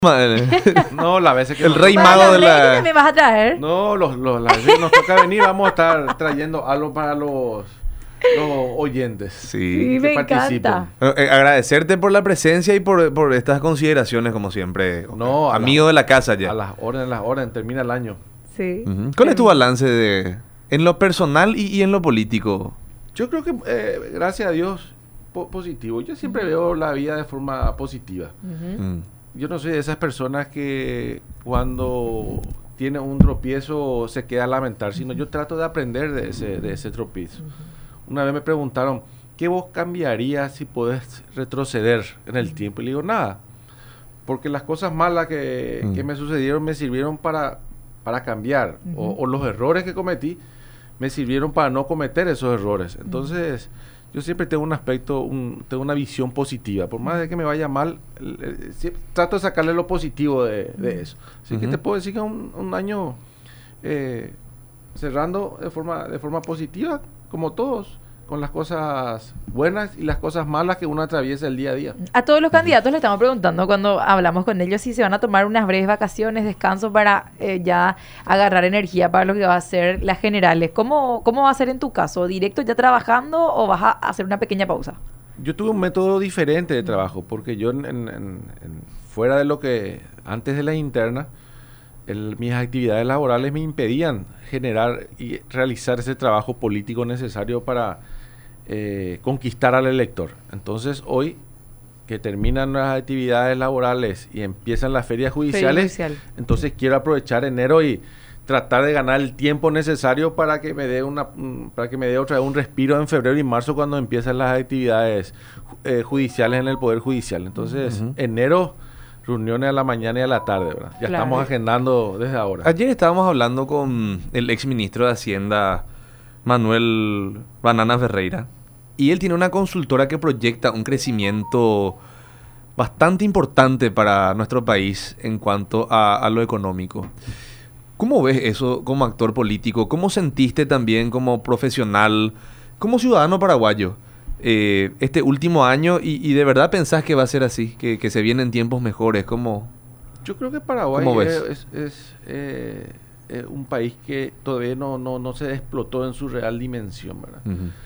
No, las veces que El rey Para mago los de reyes la... también vas a traer. No, las veces que nos toca venir, vamos a estar trayendo algo para los oyentes. Sí, Sí. me que participen. encanta. Agradecerte por la presencia y por estas consideraciones, como siempre. No, Amigo de la casa ya. A las órdenes, termina el año. Sí. Ujú. ¿Cuál es tu balance en lo personal y en lo político? Yo creo que, gracias a Dios, positivo. Yo siempre veo la vida de forma positiva. Ujú. Mm. Yo no soy de esas personas que cuando tiene un tropiezo se queda a lamentar, sino yo trato de aprender de ese tropiezo. Una vez me preguntaron, ¿qué vos cambiarías si podés retroceder en el tiempo? Y le digo, nada, porque las cosas malas que me sucedieron me sirvieron para cambiar, o los errores que cometí me sirvieron para no cometer esos errores. Entonces, yo siempre tengo un aspecto, tengo una visión positiva. Por más de que me vaya mal, trato de sacarle lo positivo de eso. Así que te puedo decir que un año cerrando de forma positiva, como todos, con las cosas buenas y las cosas malas que uno atraviesa el día a día. A todos los candidatos le estamos preguntando cuando hablamos con ellos si se van a tomar unas breves vacaciones, descanso para ya agarrar energía para lo que va a ser las generales. ¿Cómo va a ser en tu caso? ¿Directo ya trabajando o vas a hacer una pequeña pausa? Yo tuve un método diferente de trabajo, porque yo fuera de lo que antes de la interna, mis actividades laborales me impedían generar y realizar ese trabajo político necesario para conquistar al elector. Entonces hoy que terminan las actividades laborales y empiezan las ferias judiciales, entonces quiero aprovechar enero y tratar de ganar el tiempo necesario para que me dé otra vez un respiro en febrero y marzo cuando empiezan las actividades judiciales en el Poder Judicial. Entonces, enero, reuniones a la mañana y a la tarde, ¿verdad? Ya Claro. estamos agendando desde ahora. Ayer estábamos hablando con el ex ministro de Hacienda, Manuel Banana Ferreira, y él tiene una consultora que proyecta un crecimiento bastante importante para nuestro país en cuanto a lo económico. ¿Cómo ves eso como actor político? ¿Cómo sentiste también como profesional, como ciudadano paraguayo, este último año? Y de verdad pensás que va a ser así, que se vienen tiempos mejores. ¿Cómo? Yo creo que Paraguay ¿Cómo ves? es un país que todavía no se explotó en su real dimensión, ¿verdad?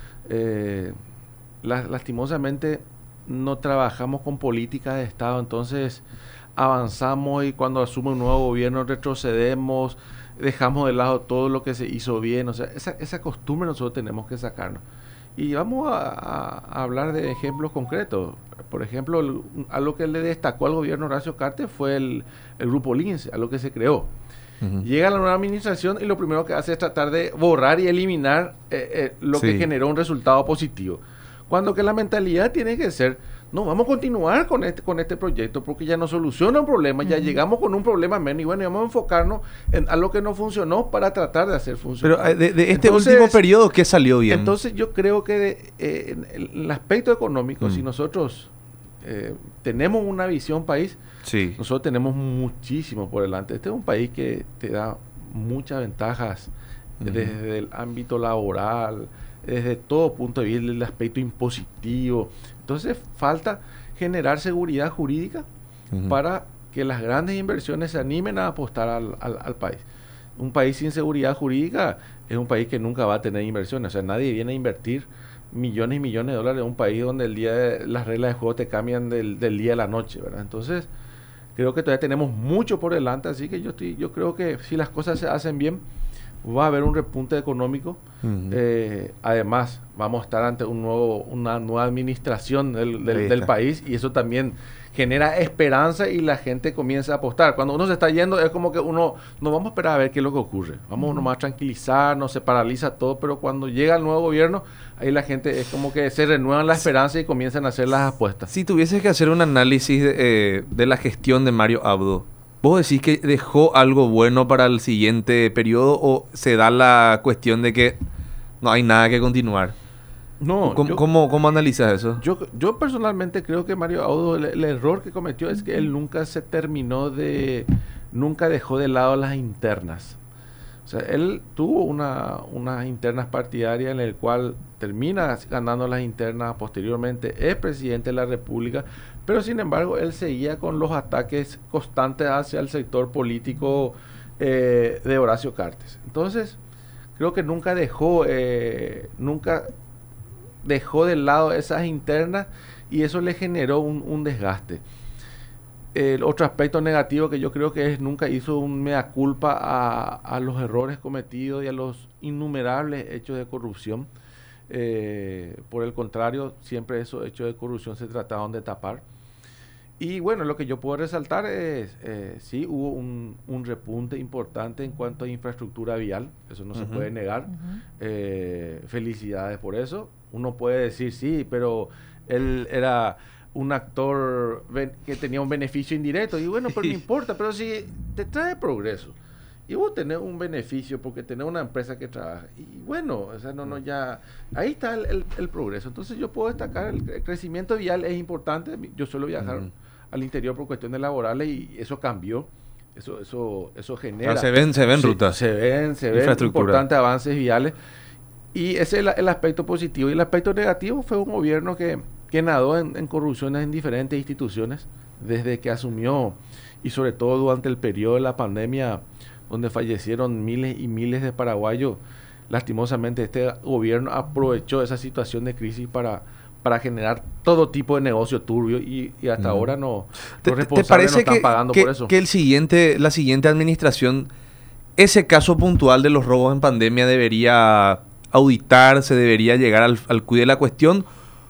Lastimosamente no trabajamos con políticas de Estado, entonces avanzamos y cuando asume un nuevo gobierno retrocedemos, dejamos de lado todo lo que se hizo bien. O sea, esa costumbre nosotros tenemos que sacarnos. Y vamos a hablar de ejemplos concretos. Por ejemplo, algo que le destacó al gobierno Horacio Cartes fue el Grupo Lince, algo que se creó. Llega la nueva administración y lo primero que hace es tratar de borrar y eliminar lo que generó un resultado positivo. Cuando que la mentalidad tiene que ser, no, vamos a continuar con este proyecto porque ya no soluciona un problema, ya llegamos con un problema menos y bueno, y vamos a enfocarnos a lo que no funcionó para tratar de hacer funcionar. Pero de este último periodo, ¿qué salió bien? Entonces yo creo que en el aspecto económico, si nosotros tenemos una visión país, nosotros tenemos muchísimo por delante. Este es un país que te da muchas ventajas desde el ámbito laboral, desde todo punto de vista, el aspecto impositivo. Entonces falta generar seguridad jurídica para que las grandes inversiones se animen a apostar al país. Un país sin seguridad jurídica es un país que nunca va a tener inversiones. O sea, nadie viene a invertir millones y millones de dólares en un país donde las reglas de juego te cambian del día a la noche, ¿verdad? Entonces, creo que todavía tenemos mucho por delante, así que yo creo que si las cosas se hacen bien, va a haber un repunte económico. Además, vamos a estar ante una nueva administración del país y eso también genera esperanza y la gente comienza a apostar. Cuando uno se está yendo es como que uno no vamos a esperar a ver qué es lo que ocurre. Vamos nomás a tranquilizarnos, se paraliza todo, pero cuando llega el nuevo gobierno, ahí la gente es como que se renuevan la esperanza y comienzan a hacer las apuestas. Si tuvieses que hacer un análisis de la gestión de Mario Abdo, ¿vos decís que dejó algo bueno para el siguiente periodo o se da la cuestión de que no hay nada que continuar? No, ¿Cómo analizas eso? Yo personalmente creo que Mario Abdo, el error que cometió es que él nunca dejó de lado las internas. O sea, él tuvo unas internas partidarias en el cual termina ganando las internas, posteriormente es presidente de la República, pero sin embargo él seguía con los ataques constantes hacia el sector político de Horacio Cartes. Entonces, creo que nunca dejó de lado esas internas y eso le generó un desgaste. El otro aspecto negativo que yo creo que es nunca hizo un mea culpa a los errores cometidos y a los innumerables hechos de corrupción. Por el contrario, siempre esos hechos de corrupción se trataban de tapar. Y bueno, lo que yo puedo resaltar es, sí, hubo un repunte importante en cuanto a infraestructura vial, eso no se puede negar. Felicidades por eso. Uno puede decir, sí, pero él era un actor que tenía un beneficio indirecto, y bueno, pero no importa, pero si te trae progreso, y vos tenés un beneficio porque tenés una empresa que trabaja, y bueno, o sea, ya, ahí está el progreso. Entonces yo puedo destacar, el crecimiento vial es importante. Yo suelo viajar al interior por cuestiones laborales y eso cambió, eso genera. Se ven rutas. Se ven importantes avances viales, y ese es el aspecto positivo. Y el aspecto negativo fue un gobierno que nadó en corrupciones en diferentes instituciones desde que asumió, y sobre todo durante el periodo de la pandemia, donde fallecieron miles y miles de paraguayos. Lastimosamente este gobierno aprovechó esa situación de crisis para generar todo tipo de negocio turbio, y hasta ahora los responsables no están pagando por eso. Que la siguiente administración, ese caso puntual de los robos en pandemia debería auditarse, debería llegar al cuide de la cuestión,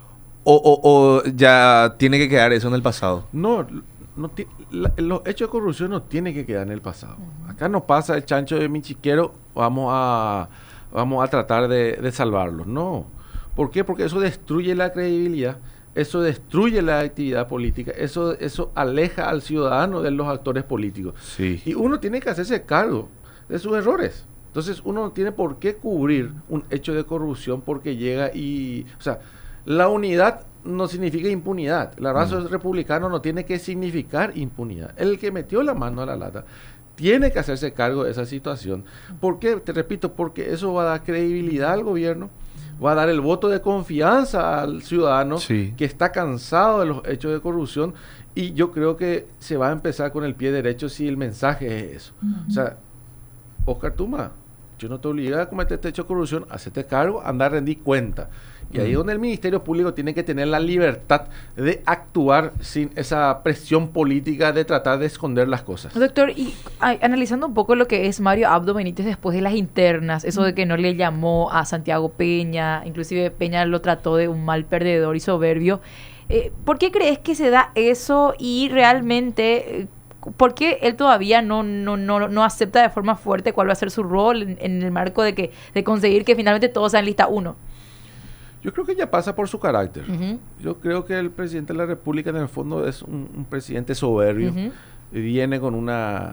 o ya tiene que quedar eso en el pasado? No, los hechos de corrupción no tienen que quedar en el pasado. Acá no pasa el chancho de mi chiquero, vamos a tratar de salvarlo. No. ¿Por qué? Porque eso destruye la credibilidad, eso destruye la actividad política, eso aleja al ciudadano de los actores políticos. Sí. Y uno tiene que hacerse cargo de sus errores. Entonces uno no tiene por qué cubrir un hecho de corrupción porque llega y... O sea, la unidad no significa impunidad. El abrazo republicano no tiene que significar impunidad. El que metió la mano a la lata tiene que hacerse cargo de esa situación. ¿Por qué? Te repito, porque eso va a dar credibilidad al gobierno, va a dar el voto de confianza al ciudadano que está cansado de los hechos de corrupción, y yo creo que se va a empezar con el pie derecho si el mensaje es eso. O sea, Oscar Tuma, yo no te obligo a cometer este hecho de corrupción, hacerte cargo, anda a rendir cuenta. Y ahí es donde el Ministerio Público tiene que tener la libertad de actuar sin esa presión política de tratar de esconder las cosas. Doctor, y analizando un poco lo que es Mario Abdo Benítez después de las internas, eso de que no le llamó a Santiago Peña, inclusive Peña lo trató de un mal perdedor y soberbio, ¿por qué crees que se da eso? Y realmente... ¿por qué él todavía no acepta de forma fuerte cuál va a ser su rol en el marco de conseguir que finalmente todos sean lista 1? Yo creo que ya pasa por su carácter. Yo creo que el presidente de la República en el fondo es un presidente soberbio. Viene con una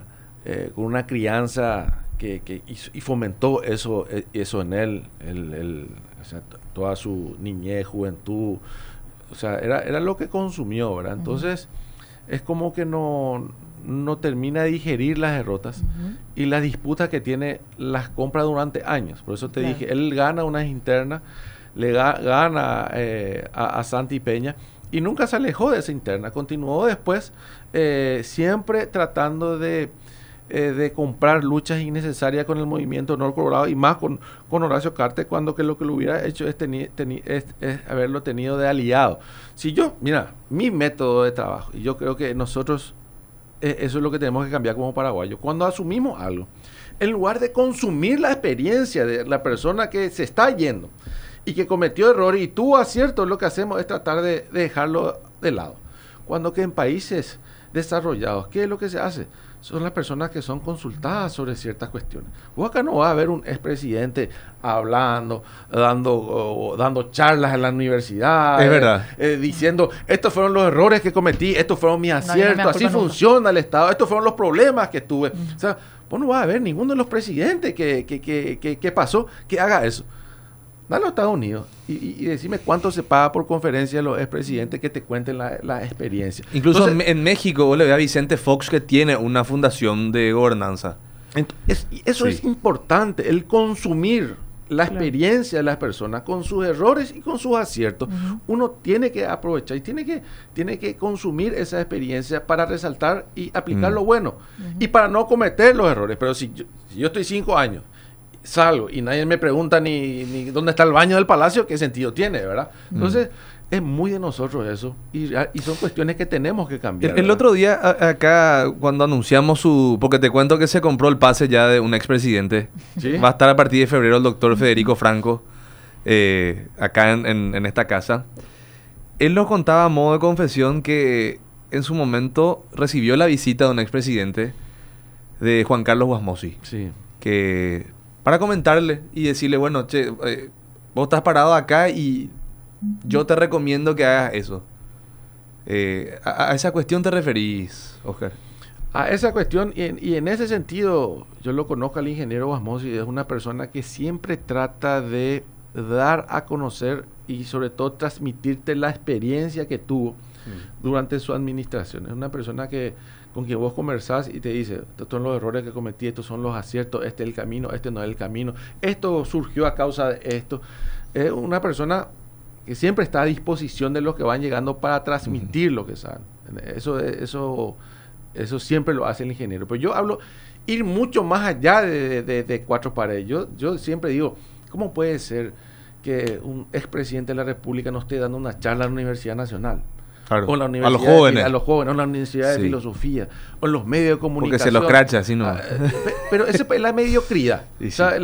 crianza y fomentó eso en él. O sea, toda su niñez, juventud. O sea, era lo que consumió, ¿verdad? Entonces, es como que no termina de digerir las derrotas y las disputas que tiene, las compra durante años. Por eso te dije, él gana unas internas, le gana a Santi Peña, y nunca se alejó de esa interna. Continuó después siempre tratando de comprar luchas innecesarias con el movimiento Honor Colorado, y más con Horacio Cartes, cuando que lo que lo hubiera hecho es haberlo tenido de aliado. Si yo, mira, mi método de trabajo, y yo creo que nosotros eso es lo que tenemos que cambiar como paraguayos. Cuando asumimos algo, en lugar de consumir la experiencia de la persona que se está yendo y que cometió errores y tuvo aciertos, lo que hacemos es tratar de dejarlo de lado. Cuando que en países desarrollados, ¿qué es lo que se hace? Son las personas que son consultadas sobre ciertas cuestiones. Vos acá no va a haber un expresidente hablando, dando charlas en la universidad. Es verdad. Diciendo, estos fueron los errores que cometí, estos fueron mis aciertos, así funciona el Estado, estos fueron los problemas que tuve. O sea, vos no vas a ver ninguno de los presidentes que pasó que haga eso. Dale a Estados Unidos y decime cuánto se paga por conferencia de los expresidentes que te cuenten la experiencia. Incluso entonces, en México, vos le ve a Vicente Fox, que tiene una fundación de gobernanza. Eso es importante, el consumir la experiencia de las personas con sus errores y con sus aciertos. Uno tiene que aprovechar y tiene que consumir esa experiencia para resaltar y aplicar lo bueno y para no cometer los errores. Pero si yo estoy 5 años, salgo y nadie me pregunta ni dónde está el baño del palacio, ¿qué sentido tiene, verdad? Entonces, es muy de nosotros eso y son cuestiones que tenemos que cambiar. El otro día acá, cuando anunciamos porque te cuento que se compró el pase ya de un expresidente, ¿sí? Va a estar a partir de febrero el doctor Federico Franco acá en esta casa. Él nos contaba a modo de confesión que en su momento recibió la visita de un expresidente, de Juan Carlos Guasmosi, sí, que para comentarle y decirle, bueno, che, vos estás parado acá y yo te recomiendo que hagas eso. ¿A esa cuestión te referís, Oscar? A esa cuestión, y en ese sentido, yo lo conozco al ingeniero Guasmosi, es una persona que siempre trata de dar a conocer y sobre todo transmitirte la experiencia que tuvo durante su administración. Es una persona con quien vos conversás y te dice, estos son los errores que cometí, estos son los aciertos, este es el camino, este no es el camino, esto surgió a causa de esto. Es una persona que siempre está a disposición de los que van llegando para transmitir lo que saben. Eso siempre lo hace el ingeniero. Pero yo hablo ir mucho más allá de cuatro paredes. Yo siempre digo, ¿cómo puede ser que un expresidente de la República no esté dando una charla en la Universidad Nacional? Claro. O en la Universidad a los jóvenes, o en la Universidad de Filosofía, o en los medios de comunicación. Porque se los cracha, si no. Pero esa es la mediocridad. Sí. O sea,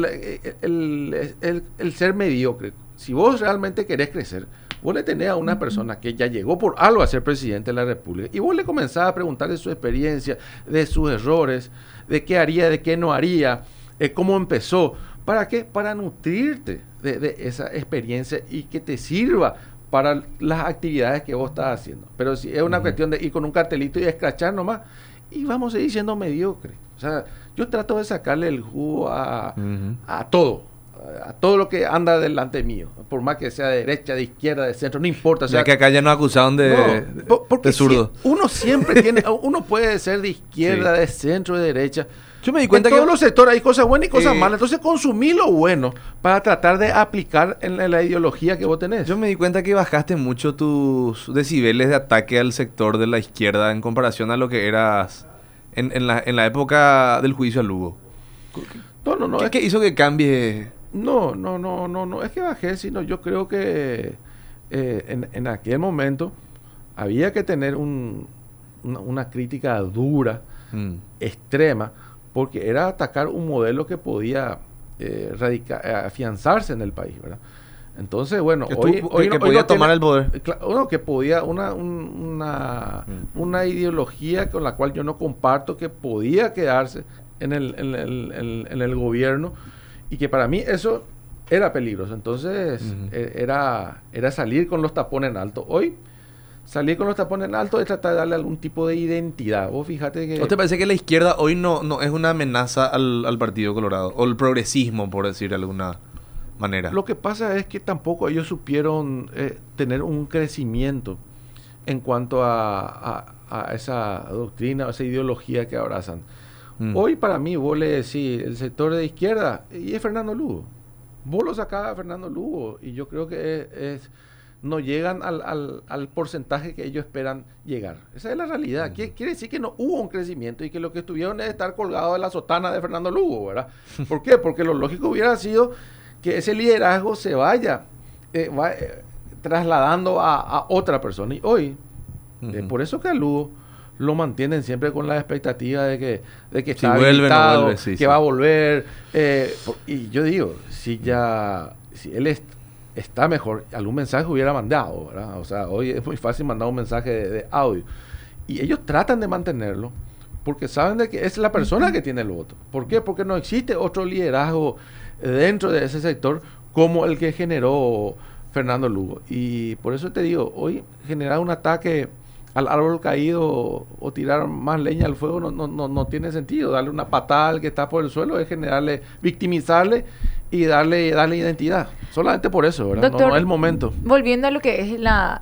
el ser mediocre. Si vos realmente querés crecer, vos le tenés a una persona que ya llegó por algo a ser presidente de la República y vos le comenzás a preguntar de su experiencia, de sus errores, de qué haría, de qué no haría, cómo empezó. ¿Para qué? Para nutrirte de esa experiencia y que te sirva para las actividades que vos estás haciendo. Pero si es una cuestión de ir con un cartelito y escrachar nomás, y vamos a seguir siendo mediocres. O sea, yo trato de sacarle el jugo a todo lo que anda delante mío, por más que sea de derecha, de izquierda, de centro, no importa. O sea, ya que acá ya nos acusaron de zurdo. Uno siempre uno puede ser de izquierda, de centro, de derecha. Yo me di cuenta en todos los sectores hay cosas buenas y cosas malas. Entonces consumí lo bueno para tratar de aplicar en la ideología que vos tenés. Yo me di cuenta que bajaste mucho tus decibeles de ataque al sector de la izquierda en comparación a lo que eras en la época del juicio a Lugo. No. ¿Qué hizo que cambie? No es que bajé, sino yo creo que en aquel momento había que tener una crítica dura, extrema, porque era atacar un modelo que podía afianzarse en el país, ¿verdad? Entonces, bueno, hoy podía tomar el poder. Que podía una ideología con la cual yo no comparto, que podía quedarse en el gobierno, y que para mí eso era peligroso. Entonces, era salir con los tapones en alto. Hoy, salir con los tapones en alto es tratar de darle algún tipo de identidad. Vos fíjate que... ¿No te parece que la izquierda hoy no es una amenaza al Partido Colorado? O el progresismo, por decir de alguna manera. Lo que pasa es que tampoco ellos supieron tener un crecimiento en cuanto a esa doctrina, a esa ideología que abrazan. Hoy para mí, vos le decís, el sector de izquierda, y es Fernando Lugo. Vos lo sacás a Fernando Lugo, y yo creo que no llegan al porcentaje que ellos esperan llegar. Esa es la realidad. Quiere decir que no hubo un crecimiento y que lo que estuvieron es estar colgados de la sotana de Fernando Lugo, ¿verdad? ¿Por qué? Porque lo lógico hubiera sido que ese liderazgo se vaya trasladando a otra persona. Y hoy, por eso que a Lugo lo mantienen siempre con la expectativa de que está habilitado, no vuelve, va a volver. Y yo digo, si él está mejor, algún mensaje hubiera mandado, ¿verdad? O sea, hoy es muy fácil mandar un mensaje de audio. Y ellos tratan de mantenerlo porque saben de que es la persona que tiene el voto. ¿Por qué? Porque no existe otro liderazgo dentro de ese sector como el que generó Fernando Lugo. Y por eso te digo, hoy generar un ataque al árbol caído o tirar más leña al fuego no tiene sentido. Darle una patada al que está por el suelo es generarle, victimizarle y darle identidad. Solamente por eso, ¿verdad? Doctor, no es el momento. Volviendo a lo que es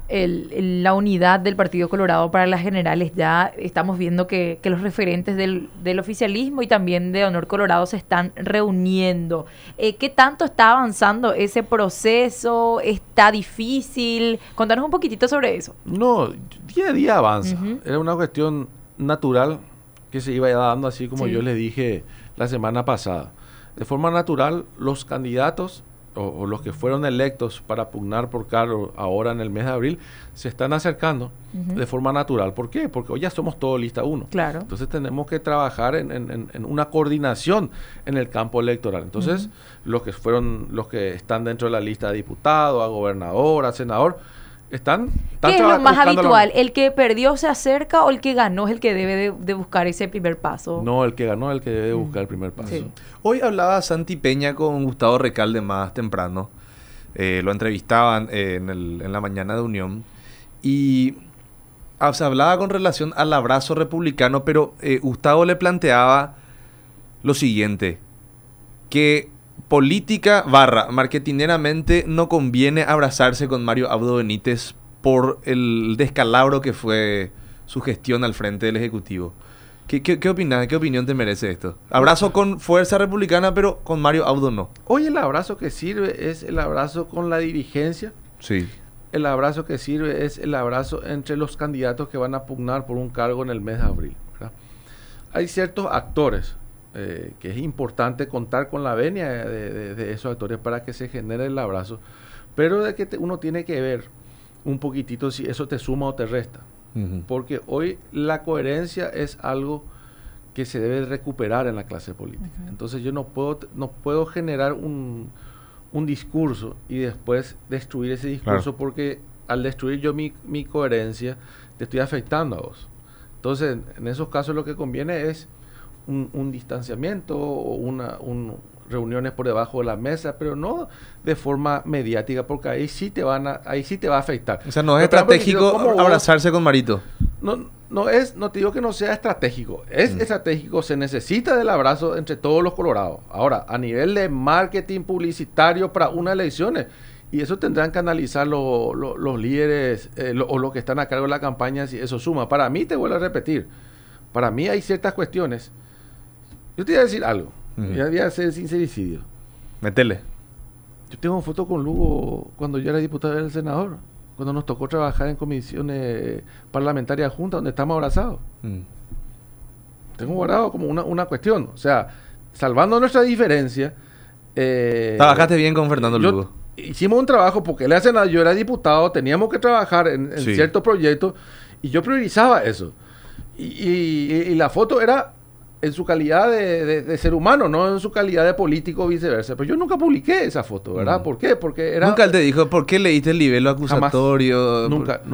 la unidad del Partido Colorado para las generales, ya estamos viendo que los referentes del oficialismo y también de Honor Colorado se están reuniendo. ¿Qué tanto está avanzando ese proceso? ¿Está difícil? Contanos un poquitito sobre eso. No, día a día avanza. Era una cuestión natural que se iba dando, así como yo les dije la semana pasada. De forma natural, los candidatos o los que fueron electos para pugnar por cargo ahora en el mes de abril se están acercando de forma natural. ¿Por qué? Porque hoy ya somos todos lista 1. Claro. Entonces tenemos que trabajar en una coordinación en el campo electoral. Entonces, los que están dentro de la lista de diputado, a gobernador, a senador, están ¿Qué es lo más habitual? ¿El que perdió se acerca o el que ganó es el que debe de buscar ese primer paso? No, el que ganó es el que debe buscar el primer paso. Sí. Hoy hablaba Santi Peña con Gustavo Recalde más temprano. Lo entrevistaban en la mañana de Unión. Y se hablaba con relación al abrazo republicano, pero Gustavo le planteaba lo siguiente, que política / marketineramente no conviene abrazarse con Mario Abdo Benítez por el descalabro que fue su gestión al frente del Ejecutivo. ¿Qué opinas? ¿Qué opinión te merece esto? Abrazo con fuerza republicana, pero con Mario Abdo no. Hoy el abrazo que sirve es el abrazo con la dirigencia. Sí. El abrazo que sirve es el abrazo entre los candidatos que van a pugnar por un cargo en el mes de abril, ¿verdad? Hay ciertos actores que es importante contar con la venia de esos actores para que se genere el abrazo, pero de que uno tiene que ver un poquitito si eso te suma o te resta, porque hoy la coherencia es algo que se debe recuperar en la clase política. Entonces yo no puedo generar un discurso y después destruir ese discurso, porque al destruir yo mi coherencia te estoy afectando a vos. Entonces en esos casos lo que conviene es un distanciamiento o reuniones por debajo de la mesa, pero no de forma mediática, porque ahí sí te va a afectar. O sea, no es estratégico abrazarse con Marito. No te digo que no sea estratégico. Es estratégico, se necesita del abrazo entre todos los colorados. Ahora, a nivel de marketing publicitario para unas elecciones, y eso tendrán que analizar los líderes o los que están a cargo de la campaña, si eso suma. Para mí, te vuelvo a repetir, para mí hay ciertas cuestiones. Yo te voy a decir algo. Ya voy a hacer sincericidio. Métele. Yo tengo foto con Lugo cuando yo era diputado y era el senador. Cuando nos tocó trabajar en comisiones parlamentarias juntas donde estamos abrazados. Tengo guardado como una cuestión. O sea, salvando nuestra diferencia. Trabajaste bien con Fernando Lugo. Hicimos un trabajo porque él era senador, yo era diputado, teníamos que trabajar en ciertos proyectos y yo priorizaba eso. Y la foto era en su calidad de ser humano, no en su calidad de político o viceversa. Pero yo nunca publiqué esa foto, ¿verdad? ¿Por qué? Porque era... Nunca él te dijo, ¿por qué leíste el libelo acusatorio?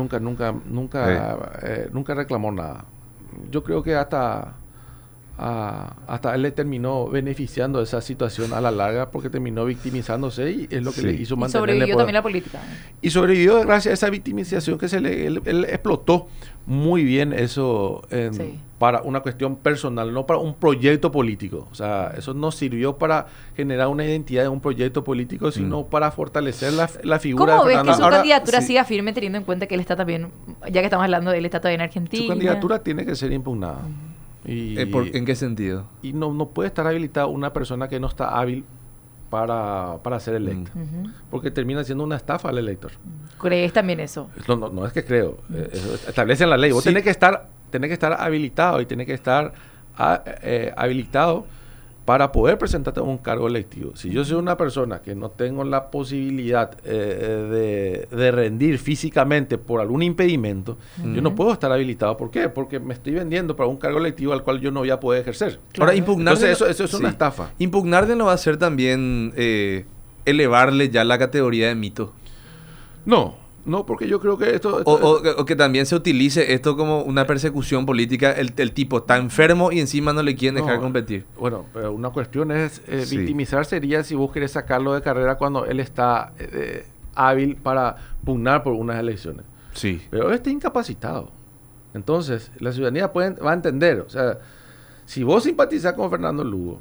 Nunca reclamó nada. Yo creo que hasta él le terminó beneficiando de esa situación a la larga, porque terminó victimizándose y es lo que le hizo mantenerle. Y sobrevivió también la política. Y sobrevivió gracias a esa victimización que él explotó muy bien eso para una cuestión personal, no para un proyecto político. O sea, eso no sirvió para generar una identidad de un proyecto político, sino para fortalecer la figura de Fernando. ¿Cómo ves que su candidatura siga firme, teniendo en cuenta que él está también, ya que estamos hablando de él, está todavía en Argentina? Su candidatura tiene que ser impugnada. ¿En qué sentido? Y no puede estar habilitada una persona que no está hábil para ser electa. Porque termina siendo una estafa al elector. ¿Crees también eso? No es que creo. Establece en la ley. Vos tenés que estar habilitado y tenés que estar habilitado para poder presentarte a un cargo electivo. Si yo soy una persona que no tengo la posibilidad de rendir físicamente por algún impedimento, yo no puedo estar habilitado. ¿Por qué? Porque me estoy vendiendo para un cargo electivo al cual yo no voy a poder ejercer. Claro. Ahora, impugnar... Entonces eso es una estafa. Impugnar no va a ser también elevarle ya la categoría de mito. No, porque yo creo que esto... O que también se utilice esto como una persecución política. El tipo está enfermo y encima no le quieren dejar competir. Bueno, pero una cuestión es victimizar sería si vos querés sacarlo de carrera cuando él está hábil para pugnar por unas elecciones. Sí. Pero él está incapacitado. Entonces, la ciudadanía va a entender. O sea, si vos simpatizás con Fernando Lugo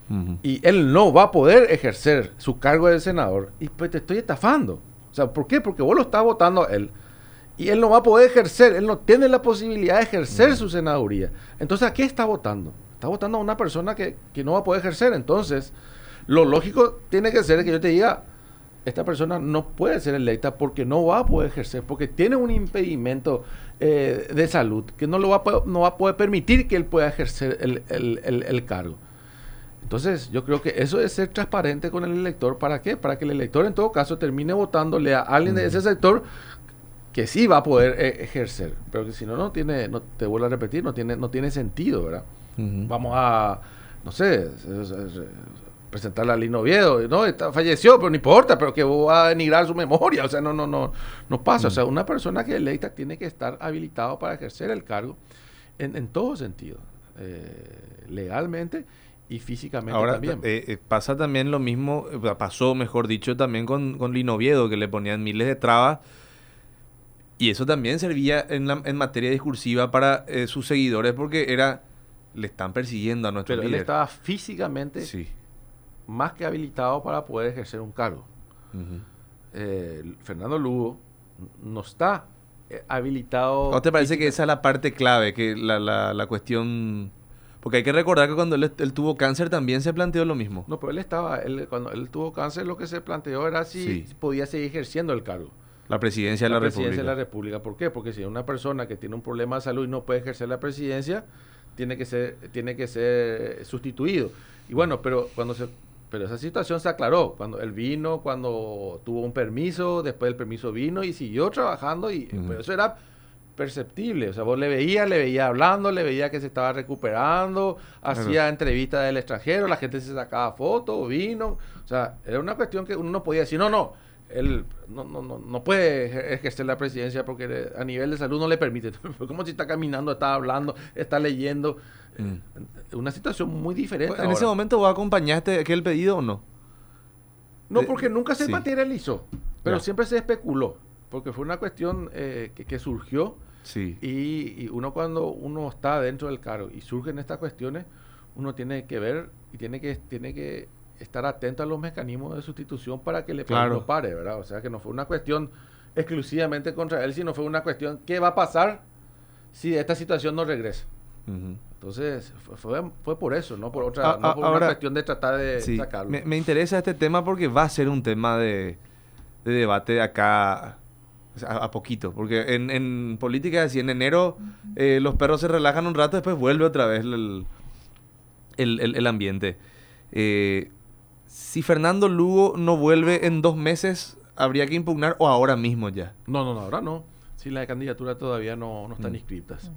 y él no va a poder ejercer su cargo de senador, y pues te estoy estafando. O sea, ¿por qué? Porque vos lo estás votando a él y él no va a poder ejercer, él no tiene la posibilidad de ejercer su senaduría. Entonces, ¿a qué está votando? Está votando a una persona que no va a poder ejercer. Entonces, lo lógico tiene que ser que yo te diga, esta persona no puede ser electa porque no va a poder ejercer, porque tiene un impedimento de salud que no va a poder permitir que él pueda ejercer el cargo. Entonces, yo creo que eso es ser transparente con el elector. ¿Para qué? Para que el elector, en todo caso, termine votándole a alguien de ese sector que sí va a poder ejercer. Pero que si no tiene, te vuelvo a repetir, no tiene sentido, ¿verdad? Vamos a, no sé, presentarle a Lino Oviedo, no, falleció, pero no importa, pero que va a denigrar su memoria. O sea, no pasa. O sea, una persona que es electa tiene que estar habilitado para ejercer el cargo en todo sentido, legalmente y físicamente. Ahora, también. Pasa también lo mismo, pasó, mejor dicho, también con Lino Oviedo, que le ponían miles de trabas, y eso también servía en materia discursiva para sus seguidores, porque le están persiguiendo a nuestro líder. Pero él estaba físicamente más que habilitado para poder ejercer un cargo. Fernando Lugo no está habilitado. ¿No te parece que esa es la parte clave, que la cuestión? Porque hay que recordar que cuando él tuvo cáncer también se planteó lo mismo. No, pero cuando él tuvo cáncer, lo que se planteó era si podía seguir ejerciendo el cargo. La presidencia de la República. La presidencia de la República. ¿Por qué? Porque si una persona que tiene un problema de salud y no puede ejercer la presidencia, tiene que ser sustituido. Y bueno, pero esa situación se aclaró cuando él vino, cuando tuvo un permiso, después del permiso vino y siguió trabajando, pero eso era perceptible. O sea, vos le veía hablando, le veía que se estaba recuperando, hacía entrevistas del extranjero, la gente se sacaba fotos, vino. O sea, era una cuestión que uno no podía decir, él no puede ejercer la presidencia porque a nivel de salud no le permite. Como si está caminando, está hablando, está leyendo. Una situación muy diferente. ¿En ese momento vos acompañaste aquel pedido o no? No, porque nunca se materializó, pero siempre se especuló, porque fue una cuestión que surgió. Y cuando uno está dentro del cargo y surgen estas cuestiones, uno tiene que ver y tiene que estar atento a los mecanismos de sustitución para que le pare, ¿verdad? O sea, que no fue una cuestión exclusivamente contra él, sino fue una cuestión, ¿qué va a pasar si esta situación no regresa? Entonces, fue por eso, no por otra, no por una cuestión de tratar de sacarlo. Me interesa este tema porque va a ser un tema de debate de acá a poquito, porque en política, si en enero los perros se relajan un rato, después vuelve otra vez el ambiente. Si Fernando Lugo no vuelve en 2 meses, ¿habría que impugnar o ahora mismo ya? No, ahora no. Si las candidaturas todavía no están inscritas.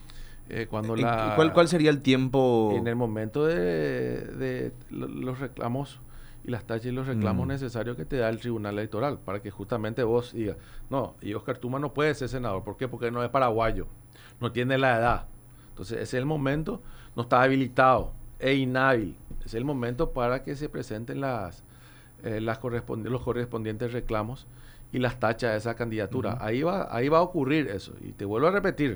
¿Cuál sería el tiempo? En el momento de los reclamos y las tachas y los reclamos necesarios que te da el Tribunal Electoral, para que justamente vos digas, y Oscar Tuma no puede ser senador. ¿Por qué? Porque no es paraguayo, no tiene la edad. Entonces ese es el momento, no está habilitado, es inhábil. Es el momento para que se presenten los correspondientes reclamos y las tachas de esa candidatura. Ahí va a ocurrir eso. Y te vuelvo a repetir,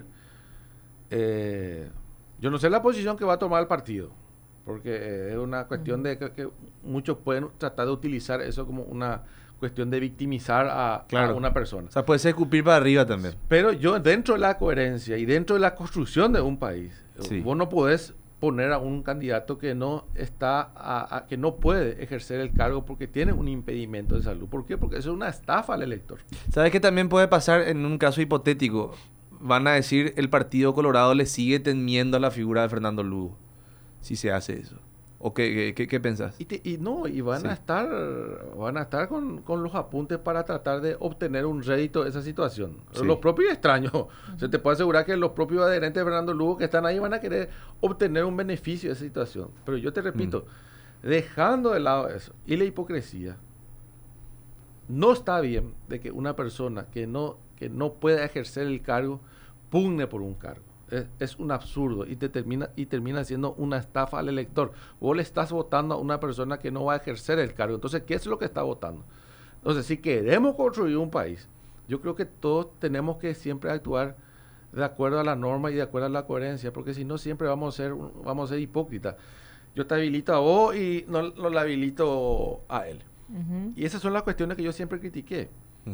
yo no sé la posición que va a tomar el partido, porque es una cuestión de que muchos pueden tratar de utilizar eso como una cuestión de victimizar a una persona. O sea, puede ser escupir para arriba también. Pero yo, dentro de la coherencia y dentro de la construcción de un país, vos no podés poner a un candidato que no que no puede ejercer el cargo porque tiene un impedimento de salud. ¿Por qué? Porque eso es una estafa al elector. ¿Sabes qué también puede pasar en un caso hipotético? Van a decir, el Partido Colorado le sigue temiendo a la figura de Fernando Lugo, si se hace eso. ¿O qué pensás? Y van a estar con los apuntes para tratar de obtener un rédito de esa situación. Los propios extraños, se te puede asegurar que los propios adherentes de Fernando Lugo que están ahí van a querer obtener un beneficio de esa situación. Pero yo te repito, dejando de lado eso y la hipocresía, no está bien de que una persona que no pueda ejercer el cargo pugne por un cargo. Es un absurdo y termina siendo una estafa al elector. Vos le estás votando a una persona que no va a ejercer el cargo. Entonces, ¿qué es lo que está votando? Entonces, si queremos construir un país, yo creo que todos tenemos que siempre actuar de acuerdo a la norma y de acuerdo a la coherencia, porque si no siempre vamos a ser hipócritas. yo te habilito a vos y no le habilito a él. Y esas son las cuestiones que yo siempre critiqué.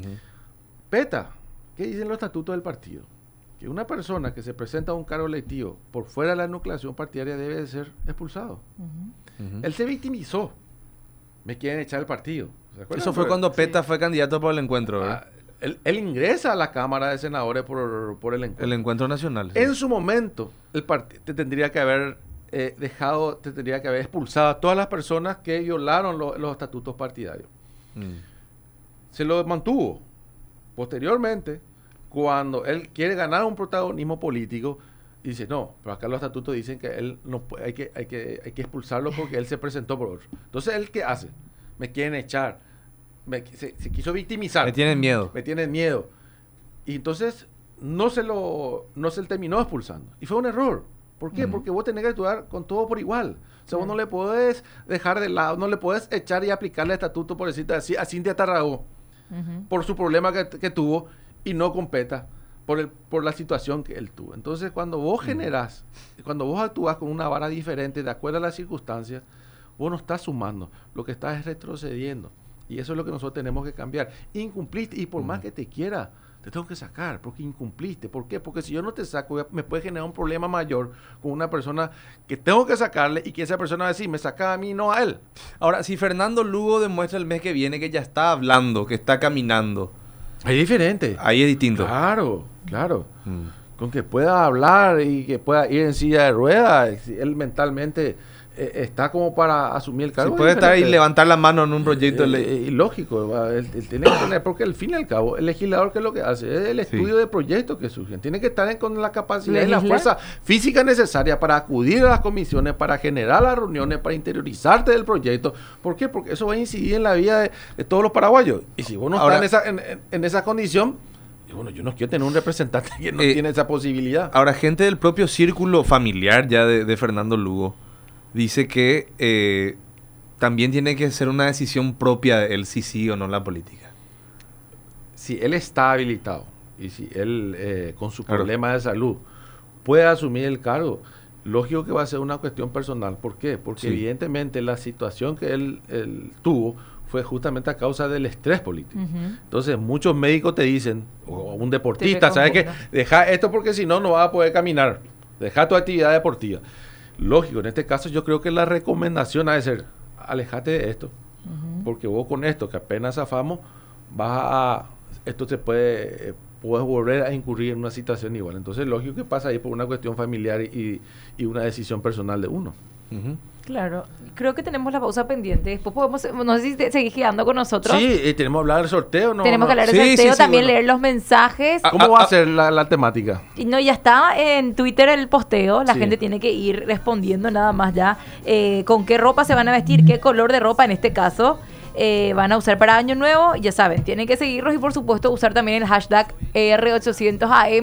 PETA, ¿qué dicen los estatutos del partido? Que una persona que se presenta a un cargo electivo por fuera de la nucleación partidaria debe de ser expulsado. Él se victimizó. Me quieren echar el partido. Eso fue cuando PETA fue candidato por el encuentro, ¿verdad? Él ingresa a la Cámara de Senadores por el encuentro. El encuentro nacional. Sí. En su momento, el partido te tendría que haber te tendría que haber expulsado a todas las personas que violaron los estatutos partidarios. Se lo mantuvo. Posteriormente, cuando él quiere ganar un protagonismo político, dice, no, pero acá los estatutos dicen que él no puede, hay que expulsarlo porque él se presentó por otro. Entonces, ¿él qué hace? Me quieren echar. Se quiso victimizar. Me tienen miedo. Y entonces, no se terminó expulsando. Y fue un error. ¿Por qué? Porque vos tenés que actuar con todo por igual. O sea, vos no le podés dejar de lado, no le podés echar y aplicarle el estatuto, por decirte así, a Cintia Tarragó, por su problema que tuvo, y no con PETA, por la situación que él tuvo. Entonces, cuando vos generás, cuando vos actúas con una vara diferente, de acuerdo a las circunstancias, vos no estás sumando, lo que estás es retrocediendo. Y eso es lo que nosotros tenemos que cambiar. Incumpliste, y por más que te quiera, te tengo que sacar, porque incumpliste. ¿Por qué? Porque si yo no te saco, me puede generar un problema mayor con una persona que tengo que sacarle, y que esa persona va a decir, me saca a mí, no a él. Ahora, si Fernando Lugo demuestra el mes que viene que ya está hablando, que está caminando, ahí es diferente. Ahí es distinto. Claro. Con que pueda hablar y que pueda ir en silla de ruedas, él mentalmente está como para asumir el cargo. Si puede estar y levantar la mano en un proyecto de ley. Lógico, él tiene que tener, porque al fin y al cabo, el legislador, ¿qué es lo que hace? Es el estudio de proyectos que surgen. Tiene que estar con la capacidad y la fuerza física necesaria para acudir a las comisiones, para generar las reuniones, para interiorizarte del proyecto. ¿Por qué? Porque eso va a incidir en la vida de todos los paraguayos. Y si vos no estás en esa condición, bueno, yo no quiero tener un representante que no tiene esa posibilidad. Ahora, gente del propio círculo familiar ya de Fernando Lugo dice que también tiene que ser una decisión propia de él si sí o no la política. Si él está habilitado y si él con su problema de salud puede asumir el cargo, lógico que va a ser una cuestión personal. ¿Por qué? Porque evidentemente la situación que él tuvo fue justamente a causa del estrés político. Entonces muchos médicos te dicen, o un deportista, ¿sabes qué? Deja esto porque si no, no vas a poder caminar. Deja tu actividad deportiva. Lógico, en este caso yo creo que la recomendación ha de ser, alejate de esto, porque vos con esto, que apenas zafamos, esto se puedes volver a incurrir en una situación igual. Entonces, lógico que pasa ahí por una cuestión familiar y una decisión personal de uno. Claro, creo que tenemos la pausa pendiente. Después podemos, no sé si seguís quedando con nosotros. Sí, tenemos que hablar del sorteo, ¿no? Tenemos que hablar del sorteo, también leer los mensajes. ¿Cómo va a ser la temática? No, ya está en Twitter el posteo. La gente tiene que ir respondiendo nada más ya. Con qué ropa se van a vestir, qué color de ropa en este caso van a usar para Año Nuevo. Ya saben, tienen que seguirlos y por supuesto usar también el hashtag R800AM.